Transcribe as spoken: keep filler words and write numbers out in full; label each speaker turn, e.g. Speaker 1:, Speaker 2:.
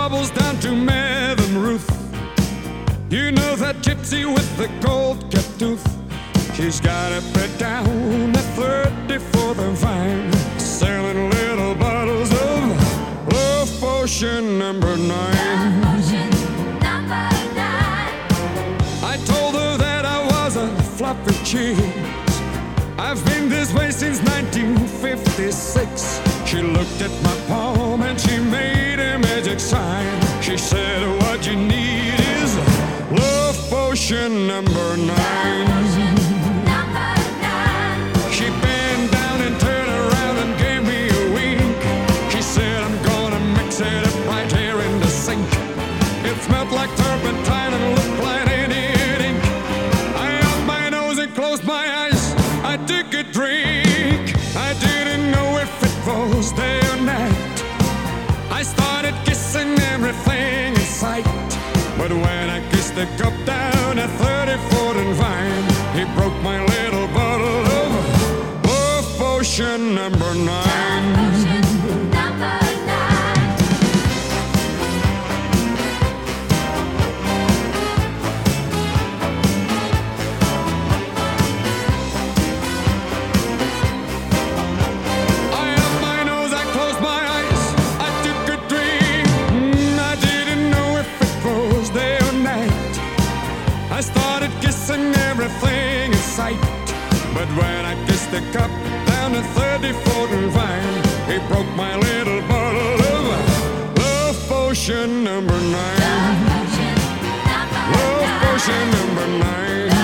Speaker 1: bubbles down to Madam Ruth. You know that gypsy with the gold cut tooth. She's got a bed down at thirty for the vine, selling little bottles of love potion number nine.
Speaker 2: Love potion number nine.
Speaker 1: I told her that I was a floppy cheese. I've been this way since nineteen fifty-six. She looked at my palm and she made a magic sign. She said, what you need is love potion number nine.
Speaker 2: Love potion number nine.
Speaker 1: She bent down and turned around and gave me a wink. She said, I'm gonna mix it up right here in the sink. It smelled like turpentine and looked like Indian ink. I upped my nose and closed my eyes. I took a drink. I didn't know if it was day or night. I started kissing everything in sight. But when I kissed the cup down at thirty-fourth and Vine, he broke my little bottle of love potion number nine.
Speaker 2: Love potion number nine.
Speaker 1: I upped my nose, I closed my eyes, I took a drink. Mm, I didn't know if it was day or night. I started kissing everything in sight. But when I kissed the cup down at thirty-fourth and Vine, he broke my little bottle of love potion number nine.
Speaker 2: Love potion number
Speaker 1: Love
Speaker 2: nine.
Speaker 1: potion number nine.